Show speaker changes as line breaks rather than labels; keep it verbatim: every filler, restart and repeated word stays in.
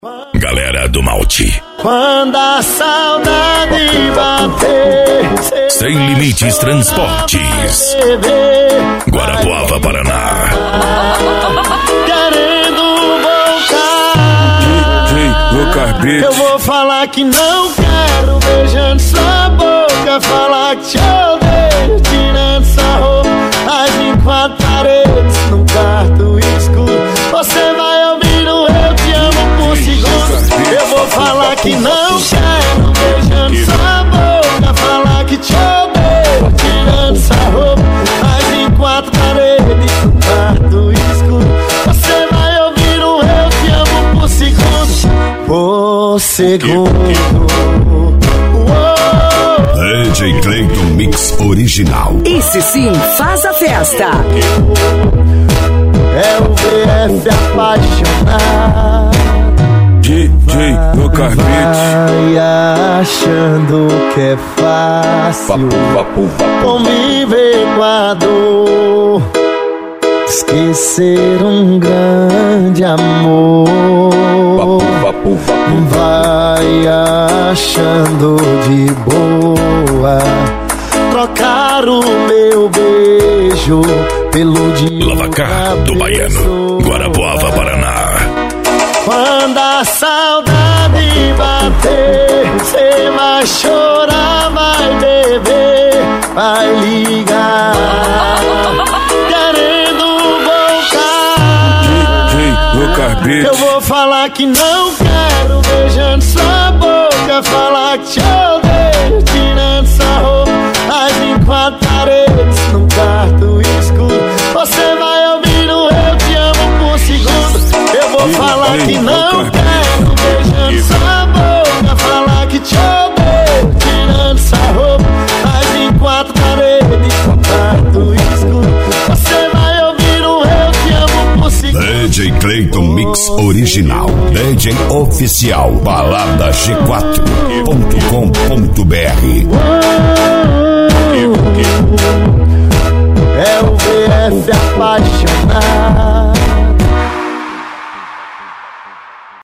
Galera do Malte.
Quando a saudade bater,
Sem Limites Transportes, Guarapuava, Paraná.
Querendo voltar, eu vou falar que não quero, beijando sua boca, falar que te odeio, tirando sua roupa, as em quatro paredes, num quarto escuro. Você vai ouvir o eu te amo por segundos. Eu vou falar que não quero, beijando sua boca, falar que te odeio, tirando sua roupa, as em quatro paredes, num quarto escuro. Você vai ouvir o eu te amo por segundos. Por segundo.
D J Cleiton Mix Original.
Esse sim faz a festa.
É o V F apaixonado.
D J no carpete.
Vai achando que é fácil conviver com a dor, esquecer um grande amor. Vai achando de boa trocar o meu beijo pelo de
Lavacar do Baiano, Guarapuava, Paraná.
Quando a saudade bater, cê vai chorar, vai beber, vai ligar, querendo voltar.
D J no carpete.
Eu vou falar que não quero, beijando sua boca, falar que te odeio, tirando sua roupa, as em quatro paredes, num quarto escuro. Você vai ouvir o eu te amo por segundos. Eu vou falar que não quero, beijando sua boca, falar que te odeio, tirando sua roupa, as em quatro paredes, num quarto escuro. Você vai ouvir o eu te amo por segundos.
D J Cleiton Mix Original. D J Oficial. Balada G quatro ponto com ponto B R.